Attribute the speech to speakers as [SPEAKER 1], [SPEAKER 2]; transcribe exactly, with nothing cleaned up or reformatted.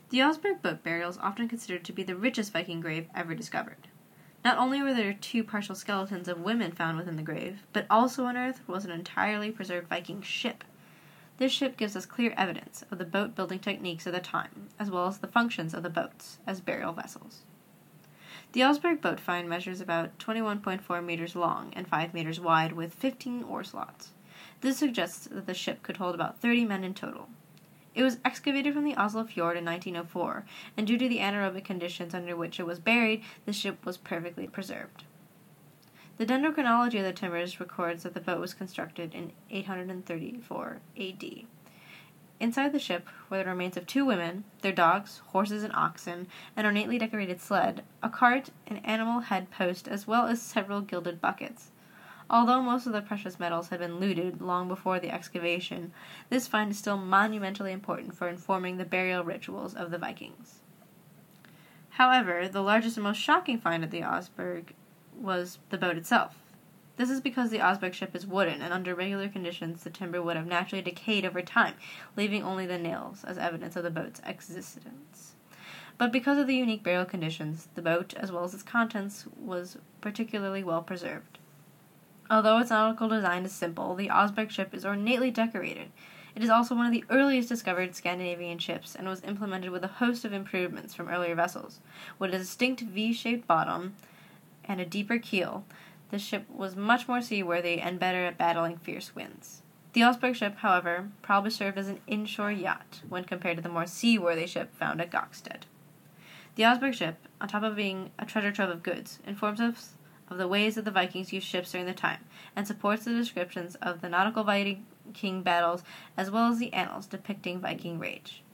[SPEAKER 1] The Augsburg boat burial is often considered to be the richest Viking grave ever discovered. Not only were there two partial skeletons of women found within the grave, but also unearthed was an entirely preserved Viking ship. This ship gives us clear evidence of the boat-building techniques of the time, as well as the functions of the boats as burial vessels. The Augsburg boat find measures about twenty-one point four meters long and five meters wide with fifteen oar slots. This suggests that the ship could hold about thirty men in total. It was excavated from the Oslo Fjord in nineteen oh four, and due to the anaerobic conditions under which it was buried, the ship was perfectly preserved. The dendrochronology of the timbers records that the boat was constructed in eight hundred thirty-four A D. Inside the ship were the remains of two women, their dogs, horses and oxen, an ornately decorated sled, a cart, an animal head post, as well as several gilded buckets. Although most of the precious metals had been looted long before the excavation, this find is still monumentally important for informing the burial rituals of the Vikings. However, the largest and most shocking find at the Augsburg was the boat itself. This is because the Augsburg ship is wooden, and under regular conditions the timber would have naturally decayed over time, leaving only the nails as evidence of the boat's existence. But because of the unique burial conditions, the boat, as well as its contents, was particularly well preserved. Although its nautical design is simple, the Augsburg ship is ornately decorated. It is also one of the earliest discovered Scandinavian ships and was implemented with a host of improvements from earlier vessels. With a distinct V-shaped bottom and a deeper keel, the ship was much more seaworthy and better at battling fierce winds. The Augsburg ship, however, probably served as an inshore yacht when compared to the more seaworthy ship found at Gokstad. The Augsburg ship, on top of being a treasure trove of goods, informs us of the ways that the Vikings used ships during the time, and supports the descriptions of the nautical Viking battles as well as the annals depicting Viking rage.